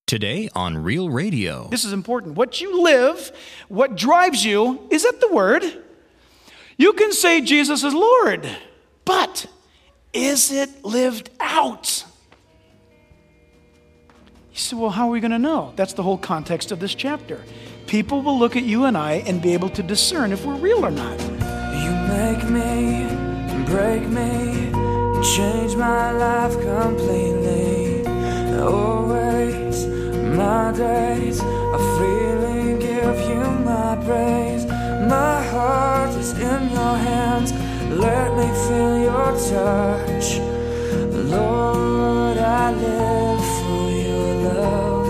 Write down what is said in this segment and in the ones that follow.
Today on Real Radio. This is important. What you live, what drives you, is that the Word? You can say Jesus is Lord, but is it lived out? You say, well, how are we going to know? That's the whole context of this chapter. People will look at you and I and be able to discern if we're real or not. You make me, break me, change my life completely. Always, my days I freely give you my praise. My heart is in your hands. Let me feel your touch. Lord, I live for your love.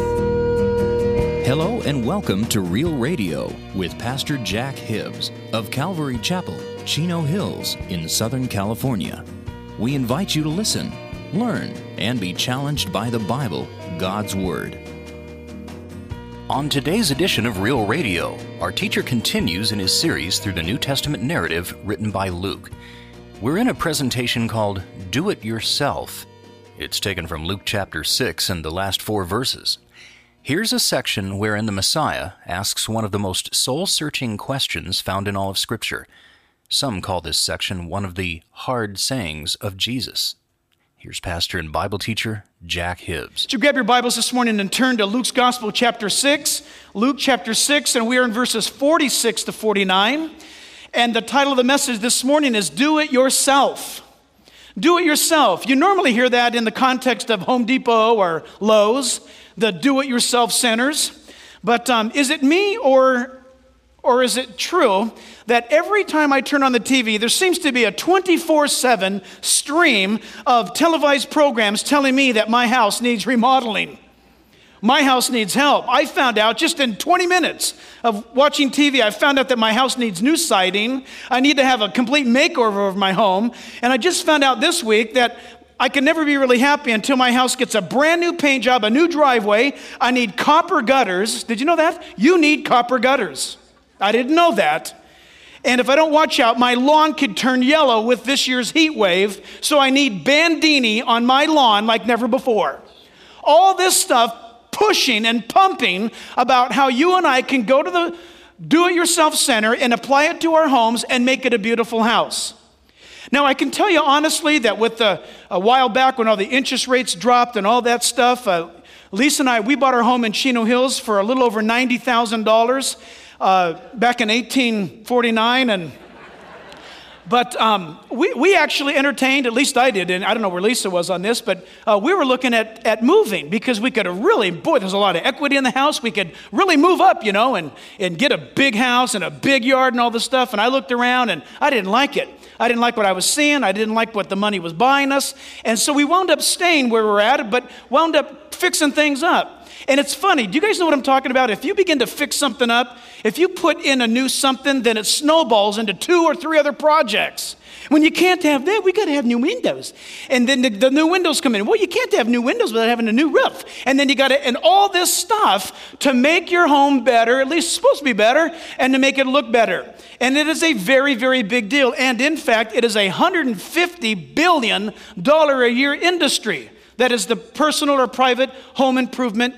Hello and welcome to Real Radio with Pastor Jack Hibbs of Calvary Chapel, Chino Hills in Southern California. We invite you to listen, learn, and be challenged by the Bible, God's Word. On today's edition of Real Radio, our teacher continues in his series through the New Testament narrative written by Luke. We're in a presentation called Do It Yourself. It's taken from Luke chapter 6 and the last 4 verses. Here's a section wherein the Messiah asks one of the most soul-searching questions found in all of Scripture. Some call this section one of the hard sayings of Jesus. Here's pastor and Bible teacher Jack Hibbs. Would you grab your Bibles this morning and turn to Luke's Gospel, chapter 6. Luke chapter 6, and we are in verses 46 to 49. And the title of the message this morning is Do It Yourself. Do it yourself. You normally hear that in the context of Home Depot or Lowe's, the do-it-yourself centers. But is it me or is it true that every time I turn on the TV, there seems to be a 24/7 stream of televised programs telling me that my house needs remodeling? My house needs help. I found out just in 20 minutes of watching TV, I found out that my house needs new siding. I need to have a complete makeover of my home. And I just found out this week that I can never be really happy until my house gets a brand new paint job, a new driveway. I need copper gutters. Did you know that? You need copper gutters. I didn't know that. And if I don't watch out, my lawn could turn yellow with this year's heat wave. So I need Bandini on my lawn like never before. All this stuff pushing and pumping about how you and I can go to the do-it-yourself center and apply it to our homes and make it a beautiful house. Now, I can tell you honestly that with a while back when all the interest rates dropped and all that stuff, Lisa and I, we bought our home in Chino Hills for a little over $90,000 back in 1849. But we actually entertained, at least I did, and I don't know where Lisa was on this, but we were looking at moving because we could really, there's a lot of equity in the house. We could really move up, and get a big house and a big yard and all this stuff. And I looked around and I didn't like it. I didn't like what I was seeing. I didn't like what the money was buying us. And so we wound up staying where we're at, but wound up fixing things up. And it's funny. Do you guys know what I'm talking about? If you begin to fix something up, if you put in a new something, then it snowballs into 2 or 3 other projects. When you can't have that, we got to have new windows. And then the new windows come in. Well, you can't have new windows without having a new roof. And then you got to, and all this stuff to make your home better, at least it's supposed to be better, and to make it look better. And it is a very, very big deal. And in fact, it is a $150 billion a year industry. That is the personal or private home improvement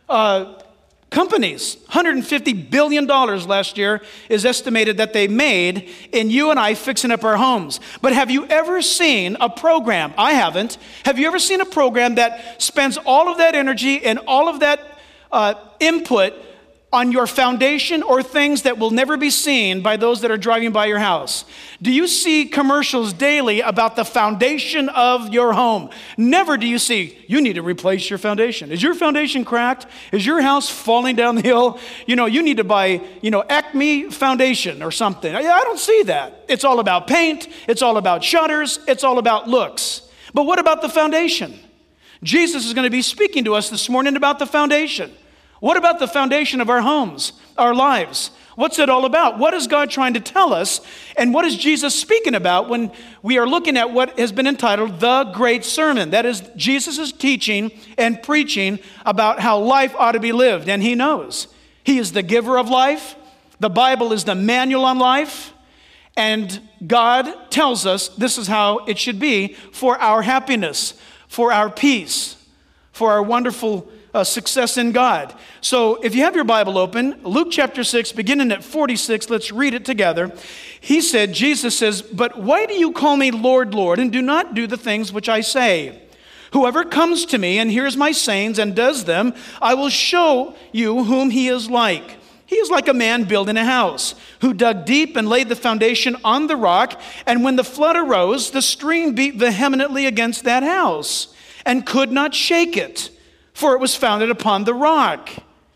companies. $150 billion last year is estimated that they made in you and I fixing up our homes. But have you ever seen a program? I haven't. Have you ever seen a program that spends all of that energy and all of that input on your foundation or things that will never be seen by those that are driving by your house? Do you see commercials daily about the foundation of your home? Never do you see, you need to replace your foundation. Is your foundation cracked? Is your house falling down the hill? You need to buy, Acme foundation or something. I don't see that. It's all about paint. It's all about shutters. It's all about looks. But what about the foundation? Jesus is going to be speaking to us this morning about the foundation. What about the foundation of our homes, our lives? What's it all about? What is God trying to tell us? And what is Jesus speaking about when we are looking at what has been entitled The Great Sermon? That is, Jesus is teaching and preaching about how life ought to be lived. And he knows. He is the giver of life. The Bible is the manual on life. And God tells us this is how it should be for our happiness, for our peace, for our wonderful success in God. So if you have your Bible open, Luke chapter 6, beginning at 46, let's read it together. Jesus says, "But why do you call me Lord, Lord, and do not do the things which I say? Whoever comes to me and hears my sayings and does them, I will show you whom he is like. He is like a man building a house, who dug deep and laid the foundation on the rock. And when the flood arose, the stream beat vehemently against that house and could not shake it, for it was founded upon the rock.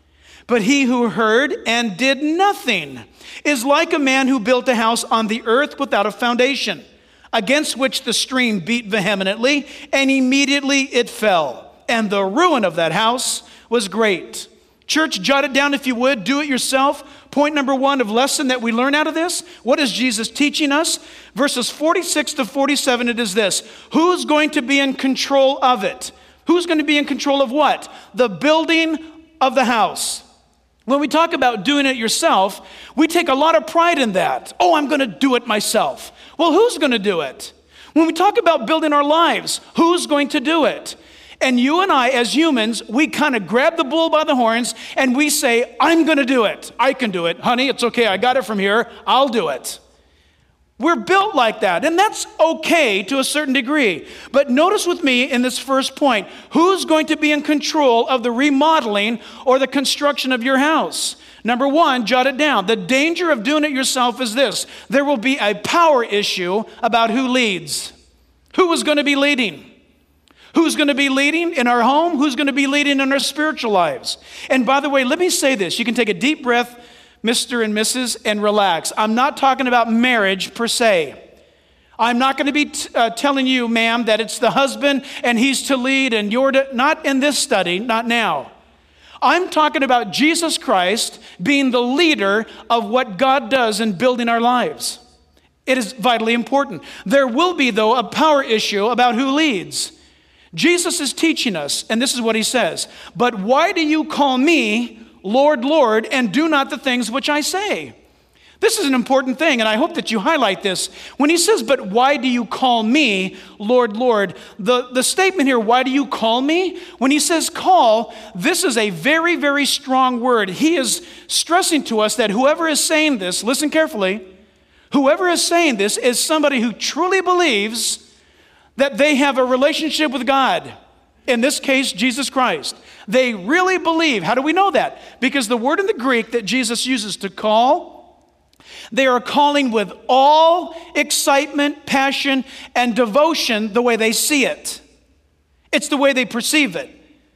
But he who heard and did nothing is like a man who built a house on the earth without a foundation, against which the stream beat vehemently, and immediately it fell. And the ruin of that house was great." Church, jot it down if you would. Do it yourself. Point number 1 of lesson that we learn out of this. What is Jesus teaching us? Verses 46 to 47, it is this. Who's going to be in control of it? Who's going to be in control of what? The building of the house. When we talk about doing it yourself, we take a lot of pride in that. Oh, I'm going to do it myself. Well, who's going to do it? When we talk about building our lives, who's going to do it? And you and I, as humans, we kind of grab the bull by the horns and we say, I'm going to do it. I can do it. Honey, it's okay. I got it from here. I'll do it. We're built like that, and that's okay to a certain degree. But notice with me in this first point, who's going to be in control of the remodeling or the construction of your house? Number 1, jot it down. The danger of doing it yourself is this. There will be a power issue about who leads. Who is going to be leading? Who's going to be leading in our home? Who's going to be leading in our spiritual lives? And by the way, let me say this. You can take a deep breath, Mr. and Mrs., and relax. I'm not talking about marriage per se. I'm not going to be telling you, ma'am, that it's the husband and he's to lead and you're to, not in this study, not now. I'm talking about Jesus Christ being the leader of what God does in building our lives. It is vitally important. There will be, though, a power issue about who leads. Jesus is teaching us, and this is what he says, "But why do you call me Lord, Lord, and do not the things which I say?" This is an important thing, and I hope that you highlight this. When he says, "But why do you call me Lord, Lord?" The statement here, "Why do you call me?" When he says call, this is a very, very strong word. He is stressing to us that whoever is saying this, listen carefully, whoever is saying this is somebody who truly believes that they have a relationship with God. In this case, Jesus Christ. They really believe. How do we know that? Because the word in the Greek that Jesus uses to call, they are calling with all excitement, passion, and devotion the way they see it. It's the way they perceive it.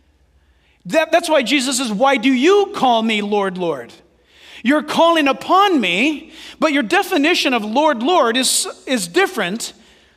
That's why Jesus says, "Why do you call me Lord, Lord?" You're calling upon me, but your definition of Lord, Lord is different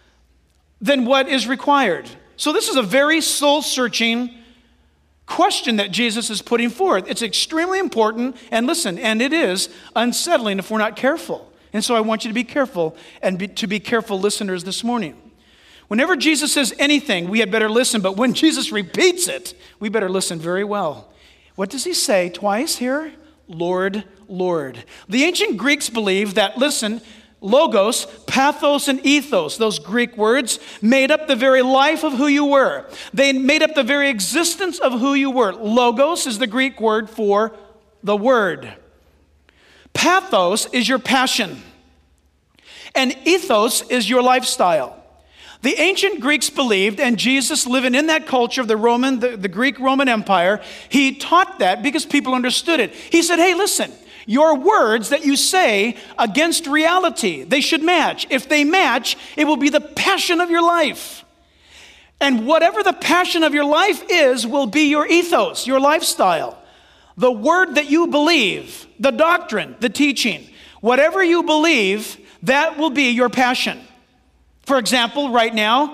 than what is required. So this is a very soul-searching question that Jesus is putting forth. It's extremely important, and listen, and it is unsettling if we're not careful. And so I want you to be careful and to be careful listeners this morning. Whenever Jesus says anything, we had better listen, but when Jesus repeats it, we better listen very well. What does he say twice here? Lord, Lord. The ancient Greeks believed that, listen, logos, pathos, and ethos, those Greek words, made up the very life of who you were. They made up the very existence of who you were. Logos is the Greek word for the word. Pathos is your passion. And ethos is your lifestyle. The ancient Greeks believed, and Jesus, living in that culture of the Greek-Roman Empire, he taught that because people understood it. He said, hey, listen, your words that you say against reality, they should match. If they match, it will be the passion of your life. And whatever the passion of your life is, will be your ethos, your lifestyle. The word that you believe, the doctrine, the teaching, whatever you believe, that will be your passion. For example, right now,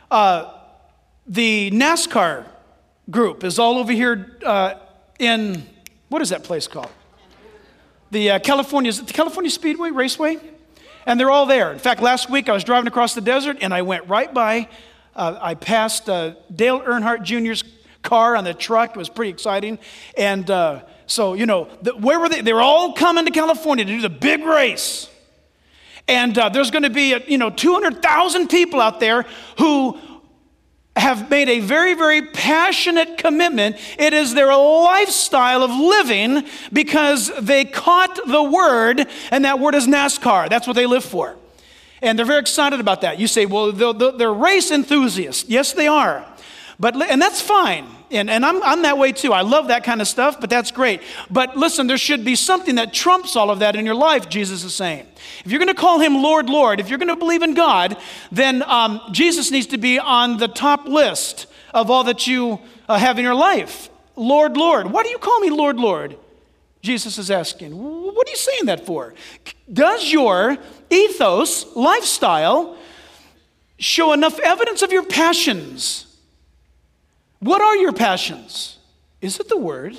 the NASCAR group is all over here in, what is that place called? The California Speedway Raceway? And they're all there. In fact, last week I was driving across the desert and I went right by, I passed Dale Earnhardt Jr.'s car on the truck. It was pretty exciting. And so, you know, where were they? They were all coming to California to do the big race. And there's going to be, 200,000 people out there who have made a very, very passionate commitment. It is their lifestyle of living because they caught the word, and that word is NASCAR. That's what they live for. And they're very excited about that. You say, well, they're race enthusiasts. Yes, they are. And that's fine. And I'm that way too. I love that kind of stuff, but that's great. But listen, there should be something that trumps all of that in your life, Jesus is saying. If you're going to call him Lord, Lord, if you're going to believe in God, then Jesus needs to be on the top list of all that you have in your life. Lord, Lord. Why do you call me Lord, Lord? Jesus is asking. What are you saying that for? Does your ethos, lifestyle, show enough evidence of your passions? What are your passions? Is it the word?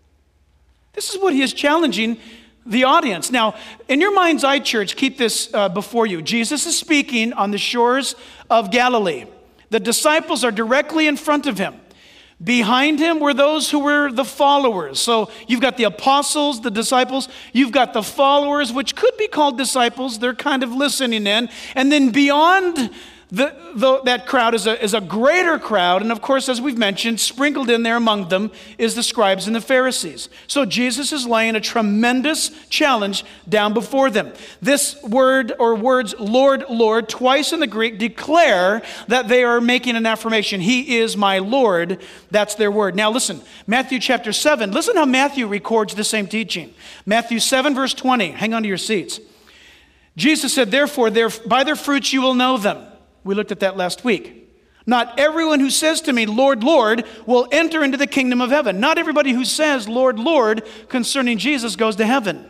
This is what he is challenging the audience. Now, in your mind's eye, church, keep this before you. Jesus is speaking on the shores of Galilee. The disciples are directly in front of him. Behind him were those who were the followers. So you've got the apostles, the disciples. You've got the followers, which could be called disciples. They're kind of listening in. And then beyond that crowd is a greater crowd, and of course, as we've mentioned, sprinkled in there among them is the scribes and the Pharisees. So Jesus is laying a tremendous challenge down before them. This word or words, Lord, Lord, twice in the Greek declare that they are making an affirmation. He is my Lord. That's their word. Now listen, Matthew chapter 7. Listen how Matthew records the same teaching. Matthew 7 verse 20. Hang on to your seats. Jesus said, therefore, by their fruits you will know them. We looked at that last week. Not everyone who says to me, Lord, Lord, will enter into the kingdom of heaven. Not everybody who says, Lord, Lord, concerning Jesus goes to heaven.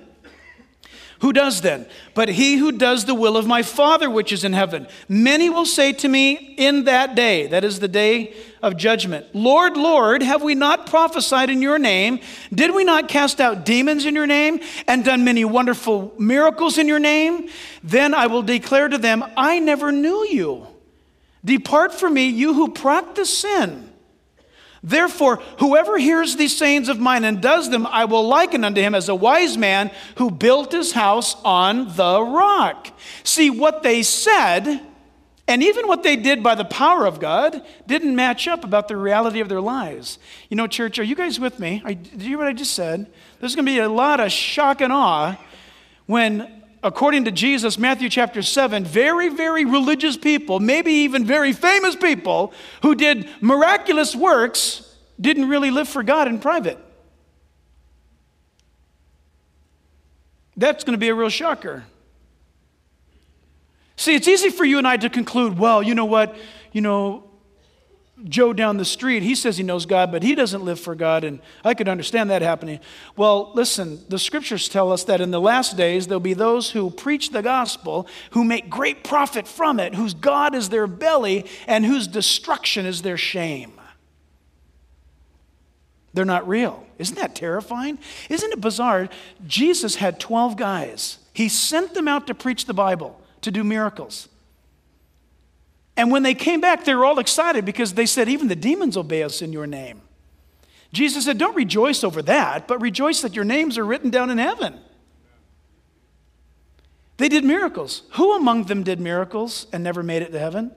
Who does then? But he who does the will of my Father which is in heaven. Many will say to me in that day, that is the day of judgment, Lord, Lord, have we not prophesied in your name? Did we not cast out demons in your name and done many wonderful miracles in your name? Then I will declare to them, I never knew you. Depart from me, you who practice sin. Therefore, whoever hears these sayings of mine and does them, I will liken unto him as a wise man who built his house on the rock. See, what they said, and even what they did by the power of God, didn't match up about the reality of their lives. You know, church, are you guys with me? Did you hear what I just said? There's going to be a lot of shock and awe when, according to Jesus, Matthew chapter 7, very, very religious people, maybe even very famous people who did miraculous works, didn't really live for God in private. That's going to be a real shocker. See, it's easy for you and I to conclude, well, you know what, Joe down the street, he says he knows God, but he doesn't live for God, and I could understand that happening. Well, listen, the scriptures tell us that in the last days, there'll be those who preach the gospel, who make great profit from it, whose God is their belly, and whose destruction is their shame. They're not real. Isn't that terrifying? Isn't it bizarre? Jesus had 12 guys. He sent them out to preach the Bible, to do miracles. And when they came back, they were all excited because they said, even the demons obey us in your name. Jesus said, don't rejoice over that, but rejoice that your names are written down in heaven. They did miracles. Who among them did miracles and never made it to heaven?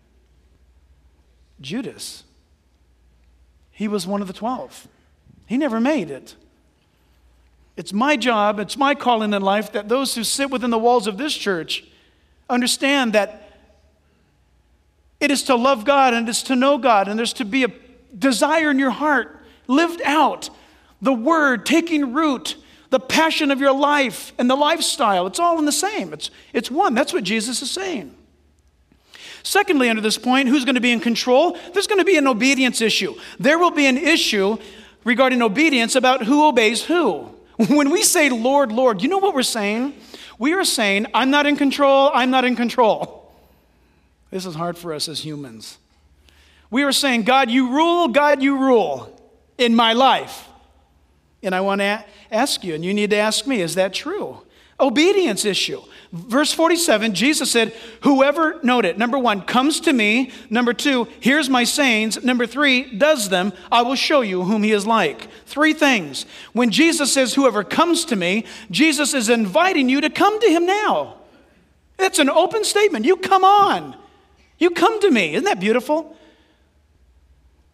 Judas. He was one of the 12. He never made it. It's my job, it's my calling in life that those who sit within the walls of this church understand that it is to love God and it is to know God, and there's to be a desire in your heart lived out. The word taking root, the passion of your life and the lifestyle, it's all in the same. It's one. That's what Jesus is saying. Secondly, under this point, who's going to be in control? There's going to be an obedience issue. There will be an issue regarding obedience about who obeys who. When we say, Lord, Lord, you know what we're saying? We are saying, I'm not in control, I'm not in control. This is hard for us as humans. We are saying, God, you rule in my life. And I want to ask you, and you need to ask me, is that true? Obedience issue. Verse 47, Jesus said, whoever, note it, number one, comes to me. Number two, hears my sayings. Number three, does them. I will show you whom he is like. Three things. When Jesus says, whoever comes to me, Jesus is inviting you to come to him now. That's an open statement. You come on. You come to me. Isn't that beautiful?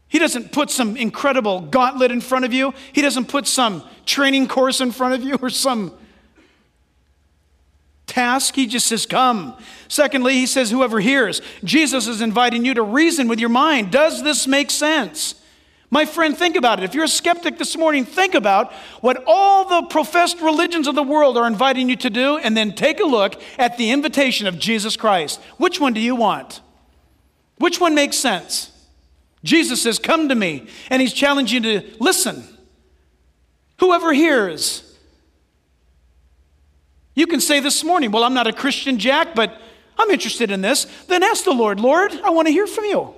He doesn't put some incredible gauntlet in front of you. He doesn't put some training course in front of you or some task. He just says, come. Secondly, he says, whoever hears. Jesus is inviting you to reason with your mind. Does this make sense? My friend, think about it. If you're a skeptic this morning, think about what all the professed religions of the world are inviting you to do, and then take a look at the invitation of Jesus Christ. Which one do you want? Which one makes sense? Jesus says, come to me, and he's challenging you to listen. Whoever hears. You can say this morning, well, I'm not a Christian, Jack, but I'm interested in this. Then ask the Lord, Lord, I want to hear from you.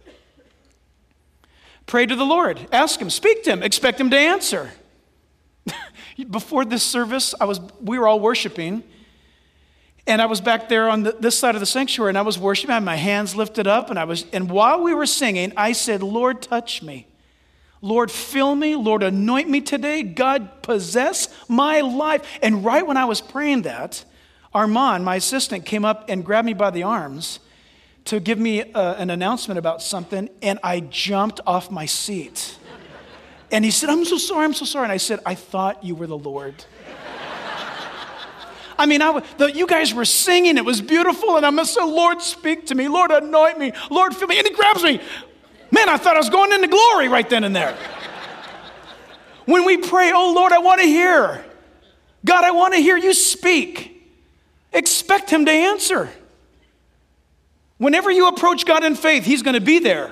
Pray to the Lord. Ask him. Speak to him. Expect him to answer. Before this service, we were all worshiping, and I was back there on this side of the sanctuary, and I was worshiping. I had my hands lifted up, and while we were singing, I said, Lord, touch me. Lord, fill me. Lord, anoint me today. God, possess my life. And right when I was praying that, Armand, my assistant, came up and grabbed me by the arms to give me an announcement about something, and I jumped off my seat. And he said, I'm so sorry. And I said, I thought you were the Lord. I mean, you guys were singing, it was beautiful, and I must say, Lord, speak to me. Lord, anoint me. Lord, fill me. And he grabs me. Man, I thought I was going into glory right then and there. When we pray, oh, Lord, I want to hear. God, I want to hear you speak. Expect him to answer. Whenever you approach God in faith, he's going to be there.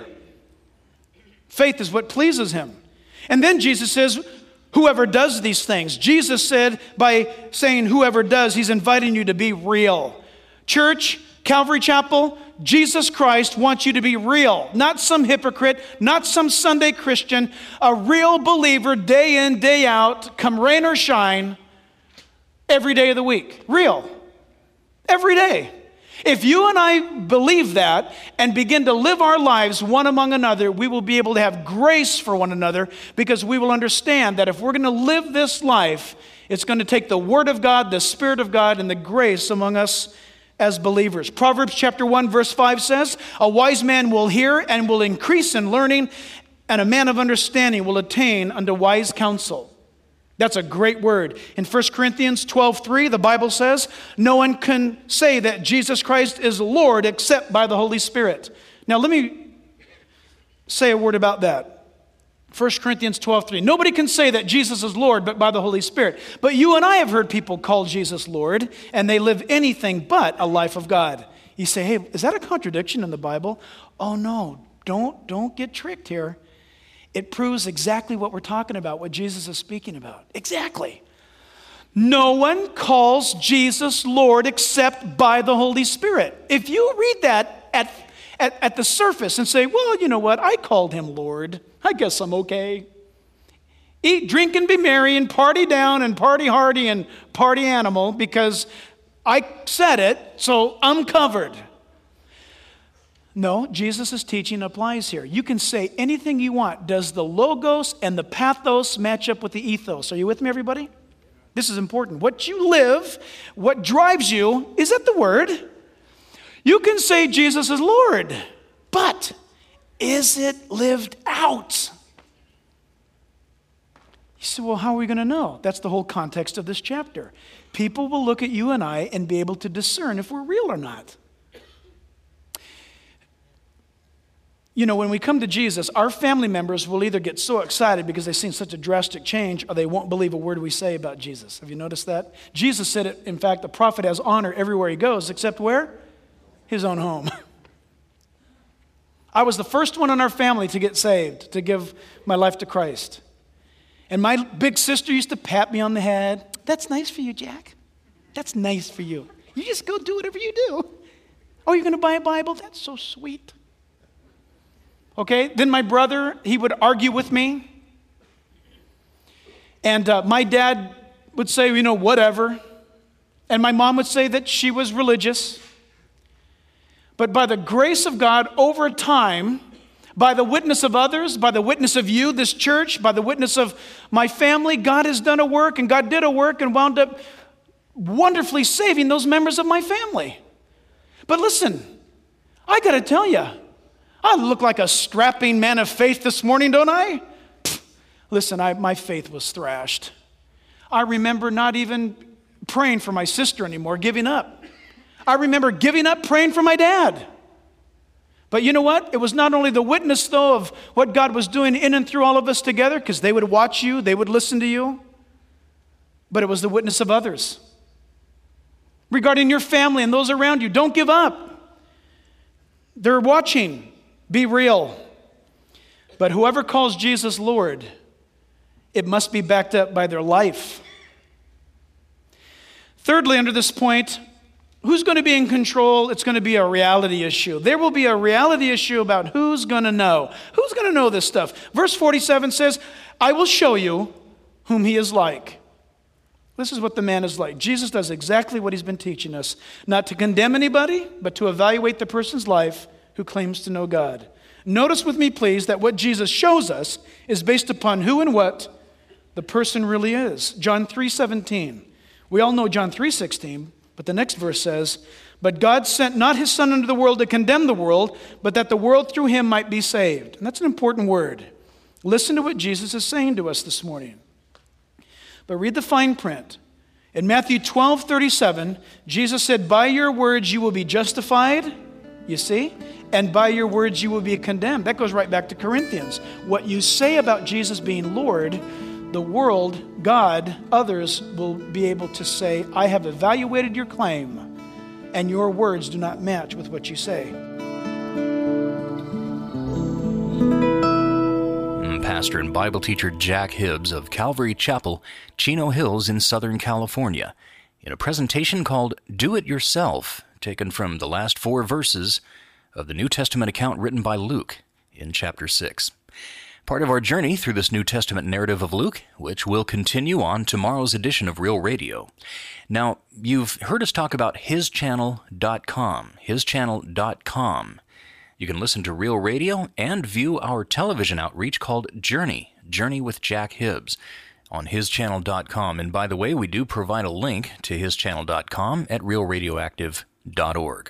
Faith is what pleases him. And then Jesus says, whoever does these things. Jesus said, by saying whoever does, he's inviting you to be real. Church, Calvary Chapel, Jesus Christ wants you to be real. Not some hypocrite, not some Sunday Christian, a real believer day in, day out, come rain or shine, every day of the week. Real. Every day. If you and I believe that and begin to live our lives one among another, we will be able to have grace for one another, because we will understand that if we're going to live this life, it's going to take the Word of God, the Spirit of God, and the grace among us as believers. Proverbs chapter 1, verse 5 says, a wise man will hear and will increase in learning, and a man of understanding will attain unto wise counsel. That's a great word. In 1 Corinthians 12:3, the Bible says, no one can say that Jesus Christ is Lord except by the Holy Spirit. Now let me say a word about that. 1 Corinthians 12:3. Nobody can say that Jesus is Lord but by the Holy Spirit. But you and I have heard people call Jesus Lord, and they live anything but a life of God. You say, hey, is that a contradiction in the Bible? Oh no, don't get tricked here. It proves exactly what we're talking about, what Jesus is speaking about. Exactly. No one calls Jesus Lord except by the Holy Spirit. If you read that at the surface and say, well, you know what, I called him Lord, I guess I'm okay. Eat, drink, and be merry, and party down, and party hardy, and party animal, because I said it, so I'm covered. No, Jesus' teaching applies here. You can say anything you want. Does the logos and the pathos match up with the ethos? Are you with me, everybody? This is important. What you live, what drives you, is that the Word? You can say Jesus is Lord, but is it lived out? You say, well, how are we going to know? That's the whole context of this chapter. People will look at you and I and be able to discern if we're real or not. You know, when we come to Jesus, our family members will either get so excited because they've seen such a drastic change, or they won't believe a word we say about Jesus. Have you noticed that? Jesus said it, in fact, the prophet has honor everywhere he goes, except where? His own home. I was the first one in our family to get saved, to give my life to Christ. And my big sister used to pat me on the head. That's nice for you, Jack. That's nice for you. You just go do whatever you do. Oh, you're going to buy a Bible? That's so sweet. Okay, then my brother, he would argue with me. And my dad would say, you know, whatever. And my mom would say that she was religious. But by the grace of God, over time, by the witness of others, by the witness of you, this church, by the witness of my family, God has done a work, and God did a work and wound up wonderfully saving those members of my family. But listen, I got to tell you, I look like a strapping man of faith this morning, don't I? Listen, my faith was thrashed. I remember not even praying for my sister anymore, giving up. I remember giving up praying for my dad. But you know what? It was not only the witness, though, of what God was doing in and through all of us together, because they would watch you, they would listen to you, but it was the witness of others. Regarding your family and those around you, don't give up. They're watching. Be real. But whoever calls Jesus Lord, it must be backed up by their life. Thirdly, under this point, who's going to be in control? It's going to be a reality issue. There will be a reality issue about who's going to know. Who's going to know this stuff? Verse 47 says, I will show you whom he is like. This is what the man is like. Jesus does exactly what he's been teaching us. Not to condemn anybody, but to evaluate the person's life who claims to know God. Notice with me, please, that what Jesus shows us is based upon who and what the person really is. John 3:17. We all know John 3:16, but the next verse says, but God sent not his Son into the world to condemn the world, but that the world through him might be saved. And that's an important word. Listen to what Jesus is saying to us this morning. But read the fine print. In Matthew 12:37, Jesus said, by your words you will be justified, you see, and by your words you will be condemned. That goes right back to Corinthians. What you say about Jesus being Lord, the world, God, others will be able to say, I have evaluated your claim, and your words do not match with what you say. Pastor and Bible teacher Jack Hibbs of Calvary Chapel, Chino Hills in Southern California, in a presentation called Do It Yourself, taken from the last 4 verses of the New Testament account written by Luke in chapter 6. Part of our journey through this New Testament narrative of Luke, which will continue on tomorrow's edition of Real Radio. Now, you've heard us talk about hischannel.com, hischannel.com. You can listen to Real Radio and view our television outreach called Journey with Jack Hibbs, on hischannel.com. And by the way, we do provide a link to hischannel.com at realradioactive.org.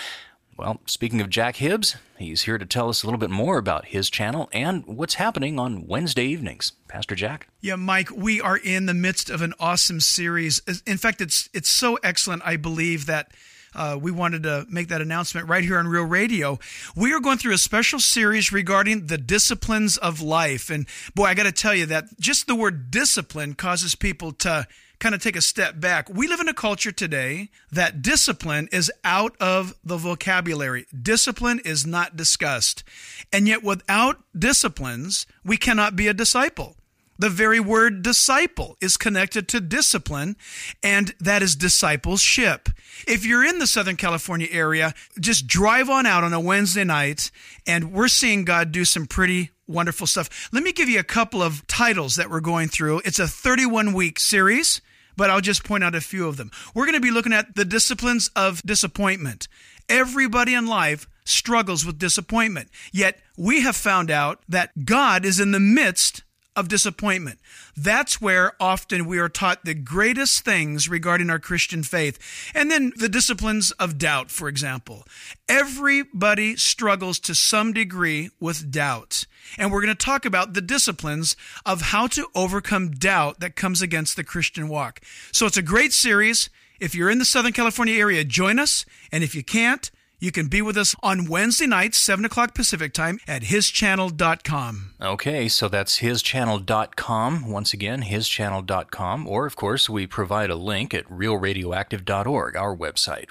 Well, speaking of Jack Hibbs, he's here to tell us a little bit more about his channel and what's happening on Wednesday evenings. Pastor Jack? Yeah, Mike, we are in the midst of an awesome series. In fact, it's so excellent, I believe, that we wanted to make that announcement right here on Real Radio. We are going through a special series regarding the disciplines of life. And boy, I got to tell you that just the word discipline causes people to kind of take a step back. We live in a culture today that discipline is out of the vocabulary. Discipline is not discussed. And yet without disciplines, we cannot be a disciple. The very word disciple is connected to discipline, and that is discipleship. If you're in the Southern California area, just drive on out on a Wednesday night, and we're seeing God do some pretty wonderful stuff. Let me give you a couple of titles that we're going through. It's a 31-week series, but I'll just point out a few of them. We're going to be looking at the disciplines of disappointment. Everybody in life struggles with disappointment, yet we have found out that God is in the midst of disappointment. That's where often we are taught the greatest things regarding our Christian faith. And then the disciplines of doubt, for example. Everybody struggles to some degree with doubt. And we're going to talk about the disciplines of how to overcome doubt that comes against the Christian walk. So it's a great series. If you're in the Southern California area, join us. And if you can't, you can be with us on Wednesday nights, 7 o'clock Pacific time at hischannel.com. Okay, so that's hischannel.com. Once again, hischannel.com. Or, of course, we provide a link at realradioactive.org, our website,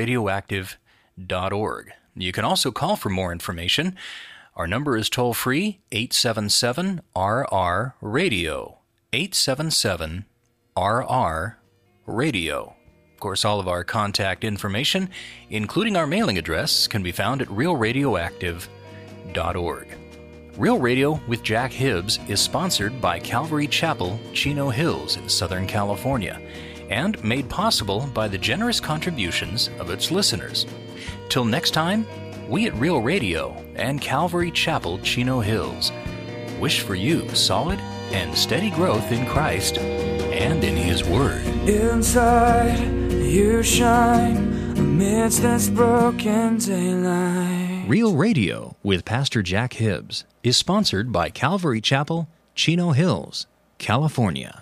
realradioactive.org. You can also call for more information. Our number is toll-free, 877-RR-RADIO, 877-RR-RADIO. Of course, all of our contact information, including our mailing address, can be found at realradioactive.org. Real Radio with Jack Hibbs is sponsored by Calvary Chapel, Chino Hills in Southern California, and made possible by the generous contributions of its listeners. Till next time, we at Real Radio and Calvary Chapel, Chino Hills wish for you solid and steady growth in Christ and in His Word. Inside you shine amidst this broken daylight. Real Radio with Pastor Jack Hibbs is sponsored by Calvary Chapel, Chino Hills, California.